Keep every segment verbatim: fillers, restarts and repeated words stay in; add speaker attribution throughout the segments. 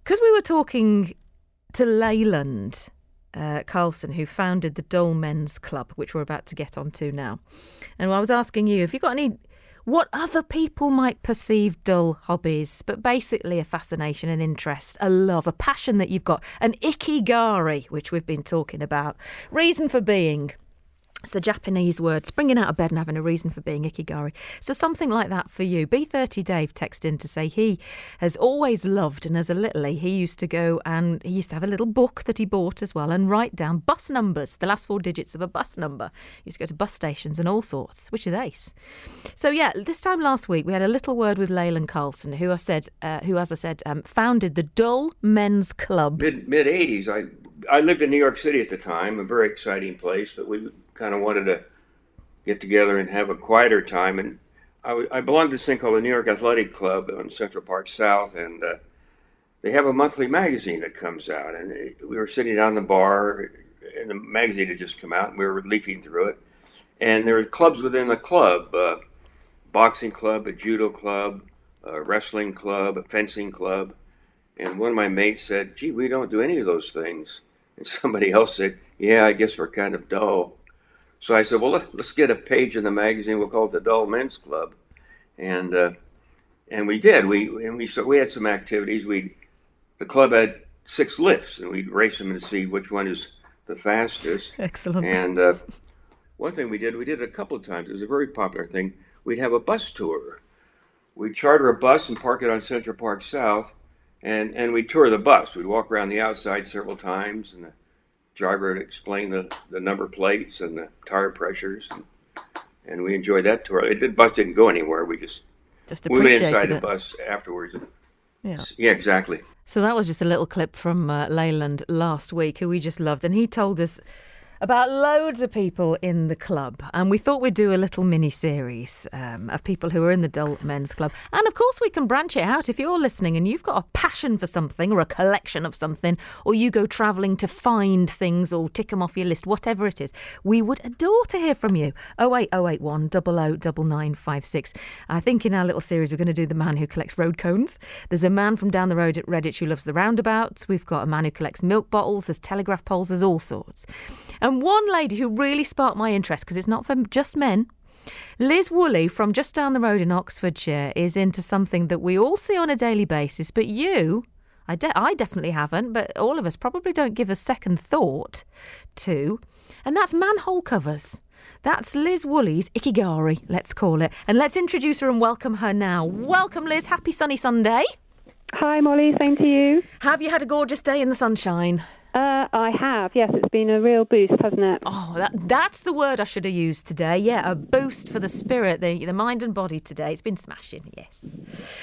Speaker 1: Because we were talking to Leyland uh, Carlson, who founded the Dole Men's Club, which we're about to get onto now. And I was asking you, have you got any, what other people might perceive dull hobbies, but basically a fascination, an interest, a love, a passion that you've got, an ikigari, which we've been talking about, reason for being. It's the Japanese word, springing out of bed and having a reason for being ikigari. So something like that for you. B thirty Dave texted in to say he has always loved, and as a littlie, he used to go and he used to have a little book that he bought as well and write down bus numbers, the last four digits of a bus number. He used to go to bus stations and all sorts, which is ace. So yeah, this time last week we had a little word with Leyland Carlson, who I said, uh, who as I said, um, founded the Dole Men's Club.
Speaker 2: Mid mid eighties. I I lived in New York City at the time, a very exciting place, but we kind of wanted to get together and have a quieter time. And I, w- I belonged to this thing called the New York Athletic Club on Central Park South, and uh, they have a monthly magazine that comes out. And it, we were sitting down in the bar, and the magazine had just come out, and we were leafing through it. And there were clubs within the club, uh, boxing club, a judo club, a wrestling club, a fencing club. And one of my mates said, gee, we don't do any of those things. And somebody else said, yeah, I guess we're kind of dull. So I said, well, let's get a page in the magazine. We'll call it the Dole Men's Club. And uh, and we did. We and we so we had some activities. We the club had six lifts, and we'd race them to see which one is the fastest.
Speaker 1: Excellent.
Speaker 2: And uh, one thing we did, we did it a couple of times. It was a very popular thing. We'd have a bus tour. We'd charter a bus and park it on Central Park South, and, and we'd tour the bus. We'd walk around the outside several times, and the driver would explain the, the number plates and the tire pressures, and, and we enjoyed that tour. It, the bus didn't go anywhere. We just,
Speaker 1: just
Speaker 2: we went inside
Speaker 1: it.
Speaker 2: the bus afterwards. And,
Speaker 1: yeah.
Speaker 2: yeah, exactly.
Speaker 1: So that was just a little clip from uh, Leyland last week, who we just loved, and he told us about loads of people in the club, and we thought we'd do a little mini-series um, of people who are in the Dole Men's Club. And of course we can branch it out if you're listening and you've got a passion for something or a collection of something, or you go travelling to find things or tick them off your list, whatever it is. We would adore to hear from you. oh eight oh eight one, double oh nine nine five six. I think in our little series we're going to do the man who collects road cones. There's a man from down the road at Redditch who loves the roundabouts. We've got a man who collects milk bottles. There's telegraph poles. There's all sorts. And one lady who really sparked my interest, because it's not for just men, Liz Woolley from just down the road in Oxfordshire, is into something that we all see on a daily basis, but you, I, de- I definitely haven't, but all of us probably don't give a second thought to, and that's manhole covers. That's Liz Woolley's ikigari, let's call it. And let's introduce her and welcome her now. Welcome, Liz. Happy sunny Sunday.
Speaker 3: Hi, Molly. Same to you.
Speaker 1: Have you had a gorgeous day in the sunshine?
Speaker 3: Uh, I have, yes. It's been a real boost, hasn't it?
Speaker 1: Oh, that, that's the word I should have used today. Yeah, a boost for the spirit, the, the mind and body today. It's been smashing, yes.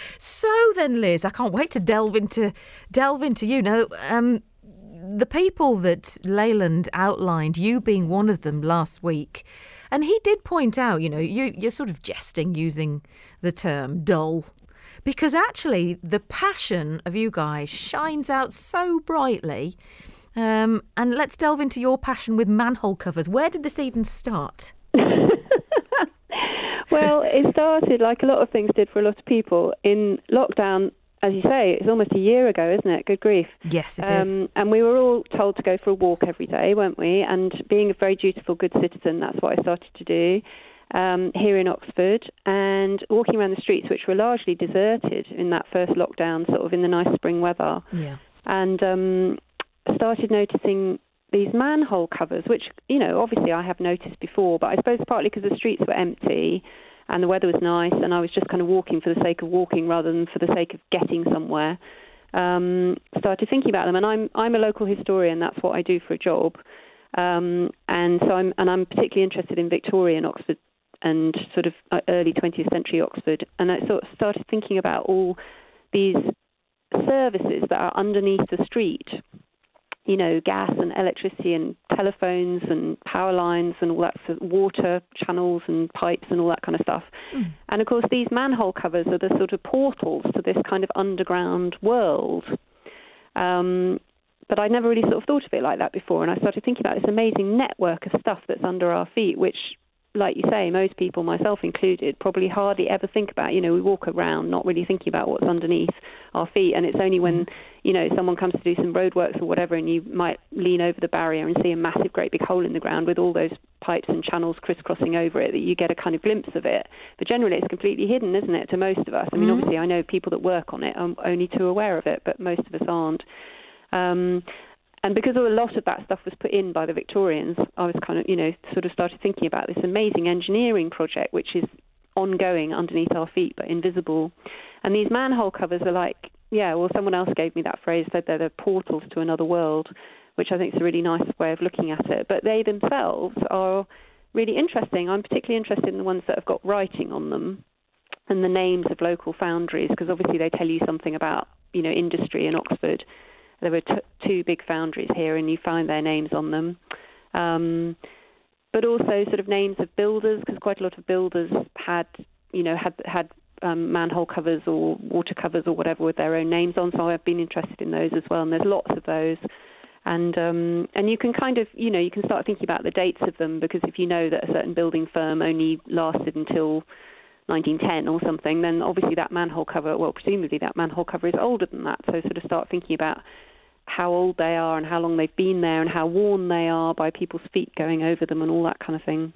Speaker 1: So then, Liz, I can't wait to delve into delve into you. Now, um, the people that Leyland outlined, you being one of them last week, and he did point out, you know, you, you're sort of jesting using the term dull, because actually the passion of you guys shines out so brightly. Um, and let's delve into your passion with manhole covers. Where did this even start?
Speaker 3: Well, it started, like a lot of things did for a lot of people, in lockdown. As you say, it's almost a year ago, isn't it? Good grief.
Speaker 1: Yes, it
Speaker 3: um,
Speaker 1: is.
Speaker 3: And we were all told to go for a walk every day, weren't we? And being a very dutiful, good citizen, that's what I started to do um, here in Oxford. And walking around the streets, which were largely deserted in that first lockdown, sort of in the nice spring weather.
Speaker 1: Yeah.
Speaker 3: And um, started noticing these manhole covers, which, you know, obviously I have noticed before, but I suppose partly because the streets were empty and the weather was nice, and I was just kind of walking for the sake of walking rather than for the sake of getting somewhere. Um, started thinking about them, and I'm I'm a local historian. That's what I do for a job, um, and so I'm and I'm particularly interested in Victorian Oxford and sort of early twentieth century Oxford, and I sort of started thinking about all these services that are underneath the street. You know, gas and electricity and telephones and power lines and all that, sort of water channels and pipes and all that kind of stuff. Mm. And of course, these manhole covers are the sort of portals to this kind of underground world. Um, but I never really sort of thought of it like that before. And I started thinking about this amazing network of stuff that's under our feet, which like you say, most people, myself included, probably hardly ever think about, you know, we walk around not really thinking about what's underneath our feet. And it's only when, you know, someone comes to do some roadworks or whatever, and you might lean over the barrier and see a massive, great big hole in the ground with all those pipes and channels crisscrossing over it, that you get a kind of glimpse of it. But generally it's completely hidden, isn't it, to most of us? I mean, mm-hmm. obviously I know people that work on it are only too aware of it, but most of us aren't. Um, And because a lot of that stuff was put in by the Victorians, I was kind of, you know, sort of started thinking about this amazing engineering project, which is ongoing underneath our feet, but invisible. And these manhole covers are like, yeah, well, someone else gave me that phrase, said they're the portals to another world, which I think is a really nice way of looking at it. But they themselves are really interesting. I'm particularly interested in the ones that have got writing on them and the names of local foundries, because obviously they tell you something about, you know, industry in Oxford. There were t- two big foundries here, and you find their names on them. Um, but also sort of names of builders, because quite a lot of builders had, you know, had had um, manhole covers or water covers or whatever with their own names on. So I've been interested in those as well, and there's lots of those. And um, and you can kind of, you know, you can start thinking about the dates of them, because if you know that a certain building firm only lasted until nineteen ten or something, then obviously that manhole cover, well, presumably that manhole cover is older than that. So sort of start thinking about how old they are and how long they've been there and how worn they are by people's feet going over them and all that kind of thing.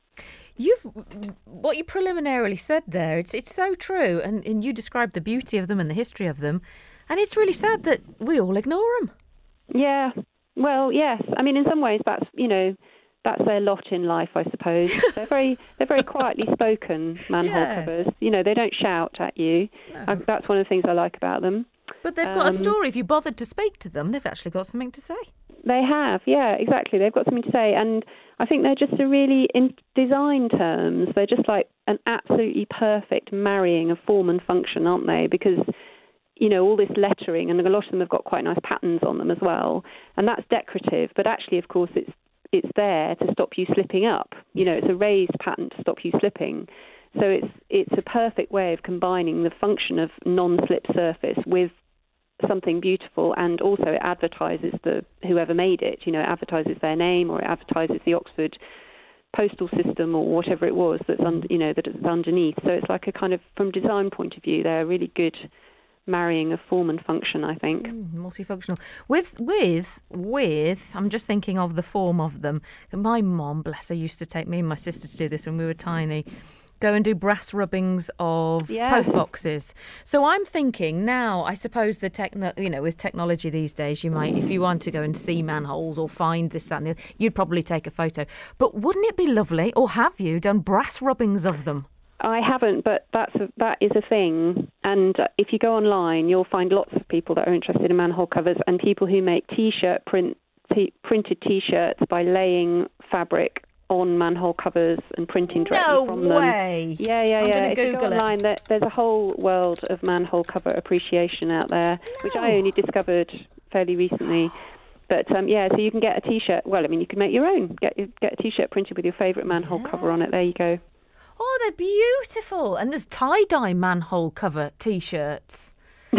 Speaker 1: You've what you preliminarily said there, it's it's so true, and, and you described the beauty of them and the history of them, and it's really sad that we all ignore them.
Speaker 3: Yeah, well, yes. I mean, in some ways, that's, you know, that's their lot in life, I suppose. They're very they're very quietly spoken manhole
Speaker 1: Yes.
Speaker 3: covers. You know, they don't shout at you.
Speaker 1: No.
Speaker 3: I, that's one of the things I like about them.
Speaker 1: But they've got
Speaker 3: Um,
Speaker 1: a story. If you bothered to speak to them, they've actually got something to say.
Speaker 3: They have, yeah, exactly. They've got something to say, and I think they're just a really, in design terms, they're just like an absolutely perfect marrying of form and function, aren't they? Because, you know, all this lettering, and a lot of them have got quite nice patterns on them as well, and that's decorative, but actually, of course, it's it's there to stop you slipping up. You know,
Speaker 1: Yes.
Speaker 3: it's a raised pattern to stop you slipping. So it's it's a perfect way of combining the function of non-slip surface with something beautiful, and also it advertises the whoever made it. You know, it advertises their name, or it advertises the Oxford postal system or whatever it was that's un, you know that it's underneath. So it's like a kind of, from design point of view, they're a really good marrying of form and function, I think.
Speaker 1: Mm, multifunctional. With, with, with, I'm just thinking of the form of them. My mom, bless her, used to take me and my sister to do this when we were tiny. Go and do brass rubbings of
Speaker 3: Yes.
Speaker 1: post boxes. So I'm thinking now, I suppose the techno, you know, with technology these days, you might, if you want to go and see manholes or find this, that, and the other, you'd probably take a photo. But wouldn't it be lovely, or have you done brass rubbings of them?
Speaker 3: I haven't, but that's a, that is a thing. And uh, if you go online, you'll find lots of people that are interested in manhole covers, and people who make T-shirt print t- printed T-shirts by laying fabric on manhole covers and printing directly
Speaker 1: No
Speaker 3: from
Speaker 1: way.
Speaker 3: them. Yeah, yeah,
Speaker 1: I'm
Speaker 3: yeah.
Speaker 1: gonna
Speaker 3: If you go
Speaker 1: Google it.
Speaker 3: online, there, there's a whole world of manhole cover appreciation out there, which I
Speaker 1: No.
Speaker 3: only discovered fairly recently. But um, yeah, so you can get a T-shirt. Well, I mean, you can make your own. Get get a T-shirt printed with your favourite manhole cover on it. There you go.
Speaker 1: Oh, they're beautiful. And there's tie-dye manhole cover T-shirts.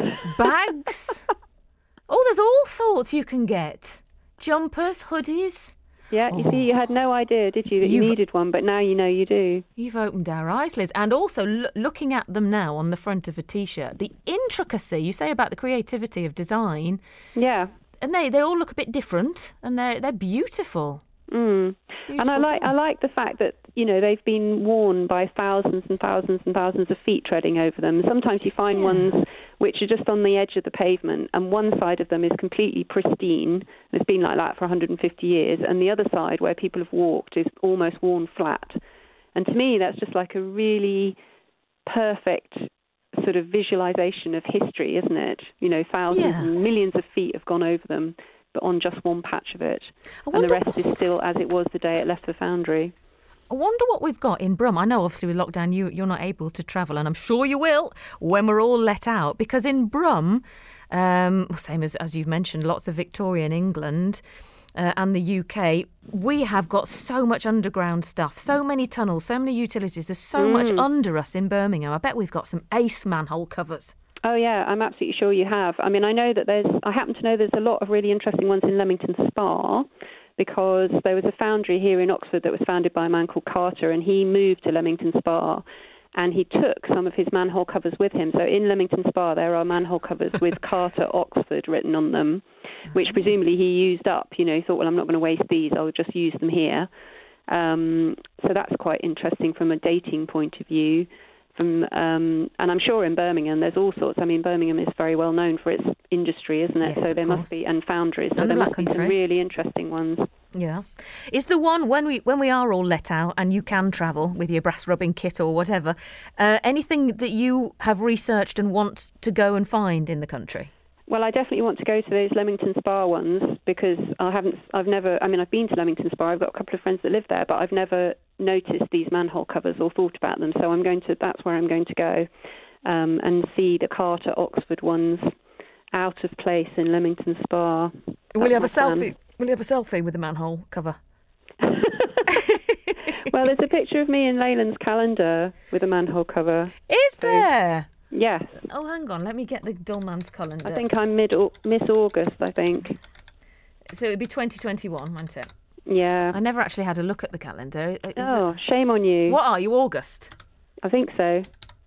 Speaker 1: Bags. Oh, there's all sorts you can get. Jumpers, hoodies.
Speaker 3: Yeah, you see, you had no idea, did you, that you
Speaker 1: You've-
Speaker 3: needed one, but now you know you do.
Speaker 1: You've opened our eyes, Liz. And also, l- looking at them now on the front of a T-shirt, the intricacy, you say about the creativity of design,
Speaker 3: Yeah.
Speaker 1: and they, they all look a bit different, and they're, they're beautiful.
Speaker 3: Mm. And I
Speaker 1: Beautiful
Speaker 3: like I
Speaker 1: things.
Speaker 3: like the fact that, you know, they've been worn by thousands and thousands and thousands of feet treading over them. Sometimes you find
Speaker 1: Yeah.
Speaker 3: ones which are just on the edge of the pavement, and one side of them is completely pristine, and it's been like that for one hundred fifty years, and the other side, where people have walked, is almost worn flat. And to me, that's just like a really perfect sort of visualization of history, isn't it? You know, thousands
Speaker 1: Yeah.
Speaker 3: and millions of feet have gone over them, but on just one patch of it.
Speaker 1: I
Speaker 3: And the
Speaker 1: wonder-
Speaker 3: rest is still as it was the day it left the foundry.
Speaker 1: I wonder what we've got in Brum. I know, obviously, with lockdown, you, you're not able to travel, and I'm sure you will when we're all let out. Because in Brum, um, same as, as you've mentioned, lots of Victorian England uh, and the U K, we have got so much underground stuff, so many tunnels, so many utilities. There's so much under us in Birmingham. I bet we've got some ace manhole covers.
Speaker 3: Oh, yeah, I'm absolutely sure you have. I mean, I know that there's, I happen to know there's a lot of really interesting ones in Leamington Spa, because there was a foundry here in Oxford that was founded by a man called Carter, and he moved to Leamington Spa, and he took some of his manhole covers with him. So in Leamington Spa, there are manhole covers with Carter Oxford written on them, which presumably he used up. You know, he thought, well, I'm not going to waste these, I'll just use them here. Um, so that's quite interesting from a dating point of view. From um, and I'm sure in Birmingham there's all sorts. I mean, Birmingham is very well known for its industry, isn't it?
Speaker 1: Yes,
Speaker 3: so there
Speaker 1: course.
Speaker 3: must be, and foundries. So
Speaker 1: And the
Speaker 3: there
Speaker 1: Black
Speaker 3: must be
Speaker 1: Country.
Speaker 3: some really interesting ones.
Speaker 1: Yeah. Is the one when we when we are all let out and you can travel with your brass rubbing kit or whatever, uh, anything that you have researched and want to go and find in the country?
Speaker 3: Well, I definitely want to go to those Leamington Spa ones because I haven't, I've never, I mean, I've been to Leamington Spa, I've got a couple of friends that live there, but I've never noticed these manhole covers or thought about them. So I'm going to, that's where I'm going to go um, and see the Carter Oxford ones out of place in Leamington Spa.
Speaker 1: Will you have a
Speaker 3: That's my
Speaker 1: selfie?
Speaker 3: plan.
Speaker 1: Will you have a selfie with the manhole cover?
Speaker 3: Well, there's a picture of me in Leyland's calendar with a manhole cover.
Speaker 1: Is there?
Speaker 3: Yes.
Speaker 1: Oh, hang on. Let me get the Dullman's calendar.
Speaker 3: I think I'm mid Miss August, I think.
Speaker 1: So it'd be twenty twenty-one, won't it?
Speaker 3: Yeah.
Speaker 1: I never actually had a look at the calendar. Is
Speaker 3: Oh,
Speaker 1: it-
Speaker 3: shame on you.
Speaker 1: What are you, August?
Speaker 3: I think so.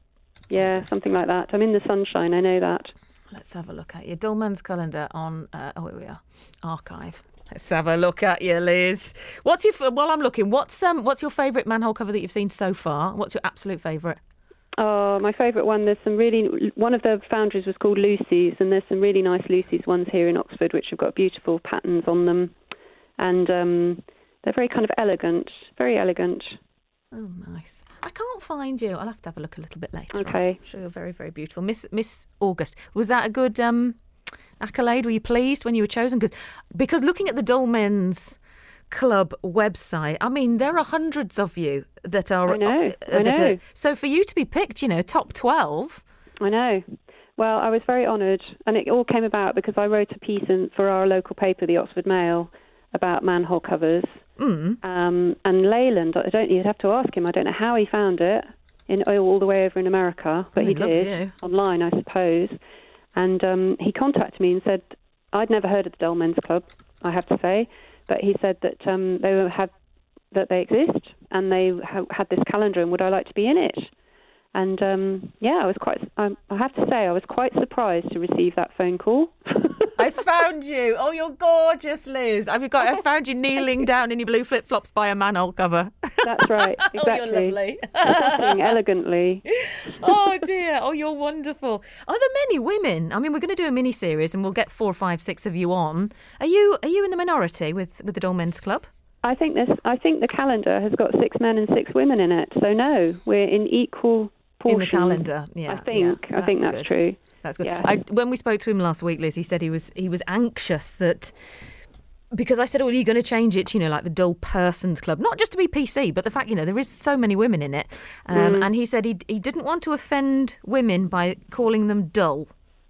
Speaker 3: Yeah,
Speaker 1: August.
Speaker 3: something like that. I'm in the sunshine, I know that.
Speaker 1: Let's have a look at your Dullman's calendar on. Uh, oh, here we are. Archive. Let's have a look at you, Liz. What's your? While I'm looking, what's um, what's your favourite manhole cover that you've seen so far? What's your absolute favourite?
Speaker 3: Oh, my favourite one, there's some really, one of the foundries was called Lucy's, and there's some really nice Lucy's ones here in Oxford, which have got beautiful patterns on them. And um, they're very kind of elegant, very elegant.
Speaker 1: Oh, nice. I can't find you. I'll have to have a look a little bit later.
Speaker 3: Okay.
Speaker 1: I'm sure you're very, very beautiful. Miss Miss August, was that a good um, accolade? Were you pleased when you were chosen? Cause, because looking at the Dolmen's Club website, I mean, there are hundreds of you that are...
Speaker 3: I know,
Speaker 1: uh,
Speaker 3: I
Speaker 1: that
Speaker 3: know.
Speaker 1: Are, so for you to be picked, you know, top twelve...
Speaker 3: I know. Well, I was very honoured, and it all came about because I wrote a piece in, for our local paper, the Oxford Mail, about manhole covers.
Speaker 1: Mm.
Speaker 3: Um, and Leyland, I don't. You'd have to ask him. I don't know how he found it in all the way over in America, but
Speaker 1: Oh,
Speaker 3: he,
Speaker 1: he loves
Speaker 3: did
Speaker 1: you.
Speaker 3: online, I suppose. And um, he contacted me and said, I'd never heard of the Dullmen's Club, I have to say, but he said that um, they were, had that they exist and they ha- had this calendar, and would I like to be in it? And um, yeah, I was quite. Um, I have to say, I was quite surprised to receive that phone call.
Speaker 1: I found you. Oh, you're gorgeous, Liz. I've got. I found you kneeling down in your blue flip flops by a manhole cover.
Speaker 3: That's right. Exactly.
Speaker 1: Oh, you're lovely.
Speaker 3: Sitting elegantly.
Speaker 1: Oh dear. Oh, you're wonderful. Are there many women? I mean, we're going to do a mini series, and we'll get four, five, six of you on. Are you? Are you in the minority with with the Dolmen's Club?
Speaker 3: I think this. I think the calendar has got six men and six women in it. So no, we're in equal portions.
Speaker 1: In the calendar, yeah.
Speaker 3: I think.
Speaker 1: yeah,
Speaker 3: I think that's
Speaker 1: good.
Speaker 3: true.
Speaker 1: That's good.
Speaker 3: Yeah.
Speaker 1: I, when we spoke to him last week, Liz, he said he was he was anxious that because I said, "Oh, are you going to change it to, you know, like the Dull Persons Club, not just to be P C, but the fact, you know, there is so many women in it." Um,
Speaker 3: Mm.
Speaker 1: And he said he he didn't want to offend women by calling them dull.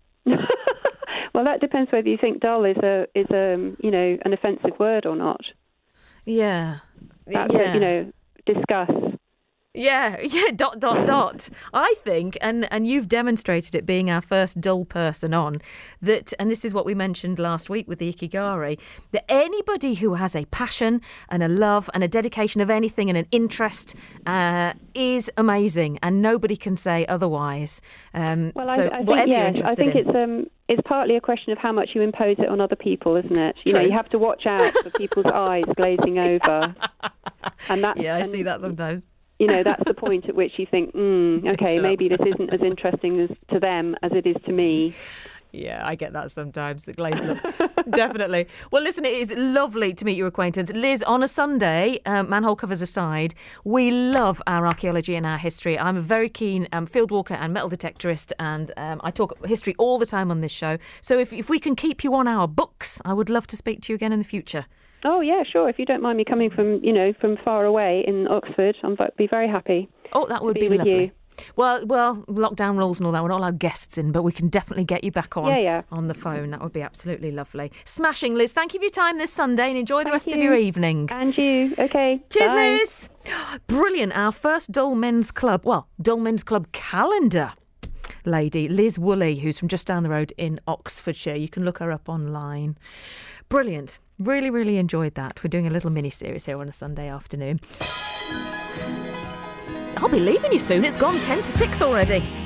Speaker 3: Well, that depends whether you think dull is a is a you know an offensive word or not.
Speaker 1: Yeah,
Speaker 3: That's
Speaker 1: yeah.
Speaker 3: a, you know, discuss.
Speaker 1: Yeah, yeah, dot, dot, dot. I think, and, and you've demonstrated it being our first dull person on, that, and this is what we mentioned last week with the Ikigari, that anybody who has a passion and a love and a dedication of anything and an interest uh, is amazing, and nobody can say otherwise. Um,
Speaker 3: Well,
Speaker 1: so
Speaker 3: I, I
Speaker 1: whatever
Speaker 3: think
Speaker 1: you're
Speaker 3: yeah,
Speaker 1: interested
Speaker 3: I think
Speaker 1: in.
Speaker 3: it's um it's partly a question of how much you impose it on other people, isn't it? You know,
Speaker 1: True.
Speaker 3: you have to watch out for people's eyes glazing over, and that.
Speaker 1: Yeah, I
Speaker 3: and,
Speaker 1: see that sometimes.
Speaker 3: You know, that's the point at which you think, mm, okay,
Speaker 1: Shut
Speaker 3: maybe
Speaker 1: up.
Speaker 3: this isn't as interesting as to them as it is to me.
Speaker 1: Yeah, I get that sometimes, the glazed look. Definitely. Well, listen, it is lovely to meet your acquaintance. Liz, on a Sunday, um, manhole covers aside, we love our archaeology and our history. I'm a very keen um, field walker and metal detectorist, and um, I talk history all the time on this show. So if, if we can keep you on our books, I would love to speak to you again in the future.
Speaker 3: Oh, yeah, sure. If you don't mind me coming from, you know, from far away in Oxford, I'd be very happy.
Speaker 1: Oh, that would
Speaker 3: be
Speaker 1: be,
Speaker 3: with
Speaker 1: lovely.
Speaker 3: you.
Speaker 1: Well, well, lockdown rules and all that. We're not allowed guests in, but we can definitely get you back on
Speaker 3: Yeah, yeah.
Speaker 1: on the phone. That would be absolutely lovely. Smashing, Liz. Thank you for your time this Sunday, and enjoy the
Speaker 3: Thank
Speaker 1: rest of
Speaker 3: you.
Speaker 1: your evening.
Speaker 3: And you. Okay.
Speaker 1: Cheers,
Speaker 3: bye.
Speaker 1: Liz. Brilliant. Our first Dull Men's Club, well, Dull Men's Club calendar. lady, Liz Woolley, who's from just down the road in Oxfordshire. You can look her up online. Brilliant. Really, really enjoyed that. We're doing a little mini-series here on a Sunday afternoon. I'll be leaving you soon. It's gone ten to six already.